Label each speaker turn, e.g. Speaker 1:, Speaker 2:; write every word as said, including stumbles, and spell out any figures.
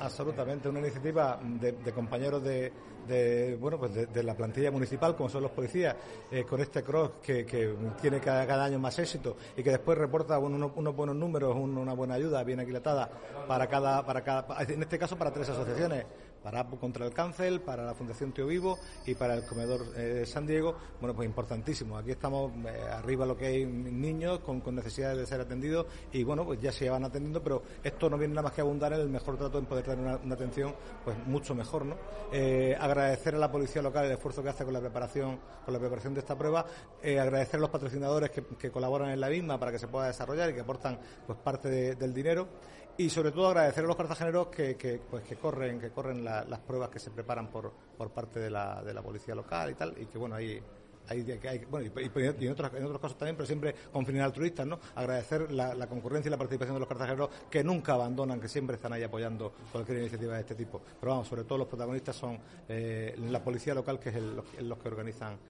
Speaker 1: Absolutamente, una iniciativa de, de compañeros de, de bueno pues de, de la plantilla municipal, como son los policías, eh, con este cross que, que tiene cada, cada año más éxito y que después reporta unos, unos buenos números, un, una buena ayuda bien aquilatada para cada, para cada, en este caso para tres asociaciones, para A P U contra el cáncer, para la Fundación Tío Vivo y para el Comedor eh, San Diego. Bueno, pues importantísimo. Aquí estamos eh, arriba lo que hay niños con, con necesidades de ser atendidos y bueno, pues ya se van atendiendo, pero esto no viene nada más que abundar en el mejor trato, en poder tener una, una atención pues mucho mejor, ¿no? Eh, agradecer a la policía local el esfuerzo que hace con la preparación, con la preparación de esta prueba, eh, agradecer a los patrocinadores que, que colaboran en la misma para que se pueda desarrollar y que aportan pues parte de, del dinero. Y sobre todo agradecer a los cartageneros que, que pues que corren que corren la, las pruebas que se preparan por por parte de la de la policía local y tal, y que bueno ahí hay, hay bueno y, y, y en otros en otros casos también, pero siempre con fines altruistas, ¿no? Agradecer la, la concurrencia y la participación de los cartageneros, que nunca abandonan, que siempre están ahí apoyando cualquier iniciativa de este tipo. Pero vamos, sobre todo los protagonistas son eh, la policía local, que es el, los, los que organizan